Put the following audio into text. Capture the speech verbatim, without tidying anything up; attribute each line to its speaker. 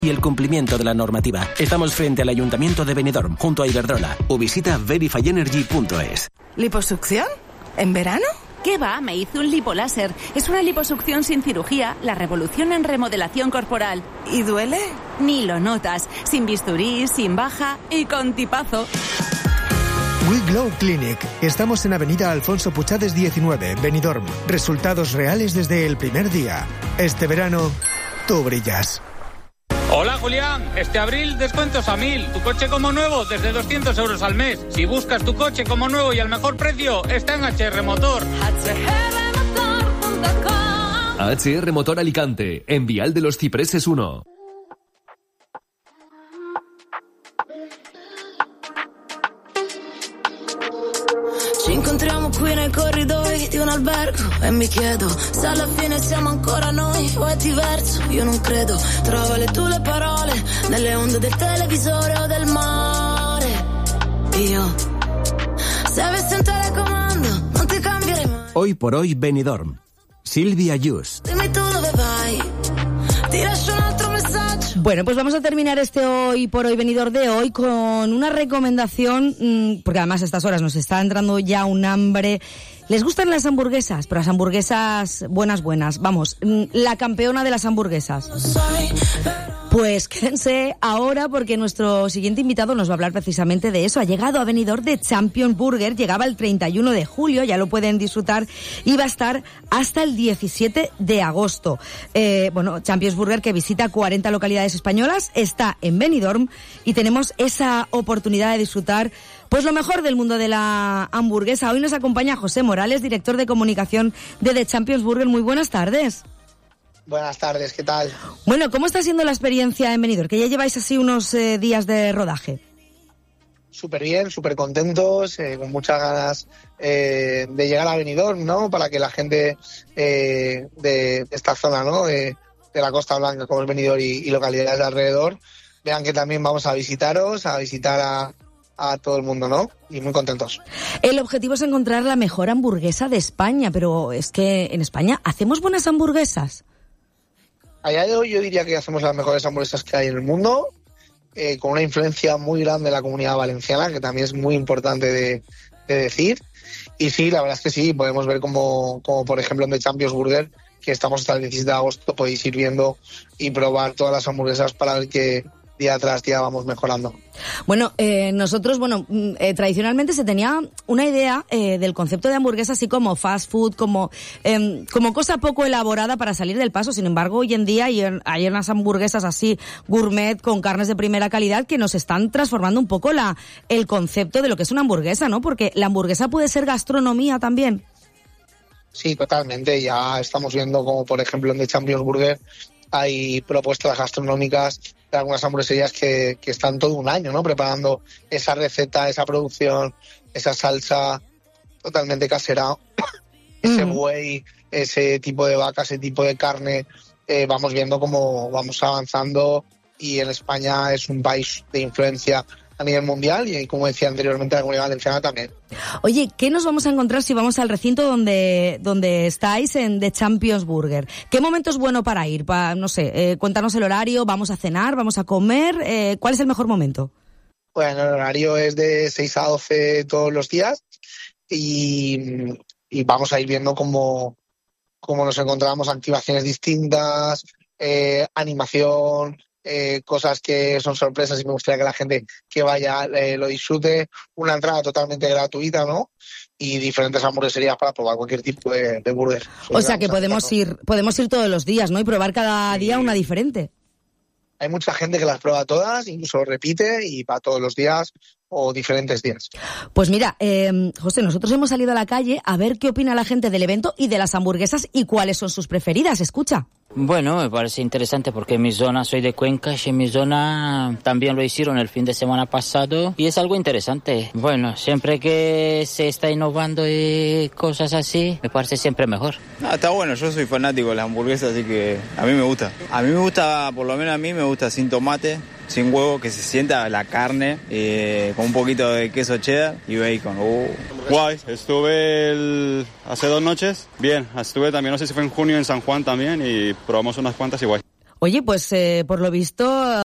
Speaker 1: y el cumplimiento de la normativa. Estamos frente al Ayuntamiento de Benidorm, junto a Iberdrola, o visita verify energy punto es.
Speaker 2: ¿Liposucción? ¿En verano?
Speaker 3: ¿Qué va? Me hice un lipoláser. Es una liposucción sin cirugía, la revolución en remodelación corporal.
Speaker 2: ¿Y duele?
Speaker 3: Ni lo notas. Sin bisturí, sin baja y con tipazo.
Speaker 4: We Glow Clinic. Estamos en Avenida Alfonso Puchades diecinueve, Benidorm. Resultados reales desde el primer día. Este verano, tú brillas.
Speaker 5: Hola Julián, este abril descuentos a mil, tu coche como nuevo desde doscientos euros al mes. Si buscas tu coche como nuevo y al mejor precio, está en H R Motor.
Speaker 6: H R Motor Alicante, en Vial de los Cipreses uno.
Speaker 7: Ci incontriamo qui nei corridoi di un albergo e mi chiedo se alla fine siamo ancora noi o è diverso, io non credo. Trova le tue parole nelle onde del televisore o del mare. Io, se avessi un telecomando, non ti cambierei mai.
Speaker 1: Hoy por hoy Benidorm. Silvia Yus.
Speaker 7: Dimmi tu dove vai, ti lascio un altro messaggio.
Speaker 8: Bueno, pues vamos a terminar este Hoy por Hoy Benidorm de hoy con una recomendación, porque además a estas horas nos está entrando ya un hambre. ¿Les gustan las hamburguesas? Pero las hamburguesas buenas, buenas. Vamos, la campeona de las hamburguesas. Pues quédense ahora porque nuestro siguiente invitado nos va a hablar precisamente de eso. Ha llegado a Benidorm de Champions Burger, llegaba el treinta y uno de julio, ya lo pueden disfrutar, y va a estar hasta el diecisiete de agosto. Eh, bueno, Champions Burger, que visita cuarenta localidades españolas, está en Benidorm y tenemos esa oportunidad de disfrutar pues lo mejor del mundo de la hamburguesa. Hoy nos acompaña José Morales, director de comunicación de The Champions Burger. Muy buenas tardes.
Speaker 9: Buenas tardes, ¿qué tal?
Speaker 8: Bueno, ¿cómo está siendo la experiencia en Benidorm? Que ya lleváis así unos eh, días de rodaje.
Speaker 9: Súper bien, súper contentos, eh, con muchas ganas eh, de llegar a Benidorm, ¿no? Para que la gente eh, de esta zona, ¿no? De, de la Costa Blanca, como es Benidorm y, y localidades de alrededor, vean que también vamos a visitaros, a visitar a, a todo el mundo, ¿no? Y muy contentos.
Speaker 8: El objetivo es encontrar la mejor hamburguesa de España, pero es que en España hacemos buenas hamburguesas.
Speaker 9: A día de hoy yo diría que hacemos las mejores hamburguesas que hay en el mundo, eh, con una influencia muy grande en la Comunidad Valenciana, que también es muy importante de, de decir. Y sí, la verdad es que sí, podemos ver como, como por ejemplo en The Champions Burger, que estamos hasta el diecisiete de agosto, podéis ir viendo y probar todas las hamburguesas para ver que día tras día vamos mejorando.
Speaker 8: Bueno, eh, nosotros, bueno, eh, tradicionalmente se tenía una idea eh, del concepto de hamburguesa así como fast food, como eh, como cosa poco elaborada para salir del paso. Sin embargo, hoy en día hay, hay unas hamburguesas así gourmet con carnes de primera calidad que nos están transformando un poco la el concepto de lo que es una hamburguesa, ¿no? Porque la hamburguesa puede ser gastronomía también.
Speaker 9: Sí, totalmente. Ya estamos viendo como, por ejemplo, en The Champions Burger hay propuestas gastronómicas de algunas hamburgueserías que, que están todo un año, ¿no? Preparando esa receta, esa producción, esa salsa totalmente casera, ese buey, ese tipo de vaca, ese tipo de carne. Eh, vamos viendo cómo vamos avanzando y en España es un país de influencia a nivel mundial y, como decía anteriormente, la Comunidad Valenciana también.
Speaker 8: Oye, ¿qué nos vamos a encontrar si vamos al recinto donde donde estáis en The Champions Burger? ¿Qué momento es bueno para ir? Para, no sé, eh, cuéntanos el horario, ¿vamos a cenar, vamos a comer? Eh, ¿Cuál es el mejor momento?
Speaker 9: Bueno, el horario es de seis a doce todos los días y, y vamos a ir viendo cómo, cómo nos encontramos, activaciones distintas, eh, animación, Eh, cosas que son sorpresas y me gustaría que la gente que vaya eh, lo disfrute. Una entrada totalmente gratuita, ¿no? Y diferentes hamburgueserías para probar cualquier tipo de, de burger.
Speaker 8: O sea que podemos ir, podemos ir todos los días, ¿no? Y probar cada día una diferente.
Speaker 9: Hay mucha gente que las prueba todas, incluso repite y para todos los días o diferentes días.
Speaker 8: Pues mira, eh, José, nosotros hemos salido a la calle a ver qué opina la gente del evento y de las hamburguesas y cuáles son sus preferidas. Escucha.
Speaker 10: Bueno, me parece interesante porque en mi zona, soy de Cuenca, y en mi zona también lo hicieron el fin de semana pasado y es algo interesante. Bueno, siempre que se está innovando y cosas así, me parece siempre mejor.
Speaker 11: Ah, está bueno, yo soy fanático de las hamburguesas, así que a mí me gusta. A mí me gusta, por lo menos a mí me gusta sin tomate, sin huevo, que se sienta la carne, eh, con un poquito de queso cheddar y bacon. Uh.
Speaker 12: Guay, estuve el... hace dos noches, bien, estuve también, no sé si fue en junio en San Juan también y probamos unas cuantas y guay.
Speaker 8: Oye, pues eh, por lo visto...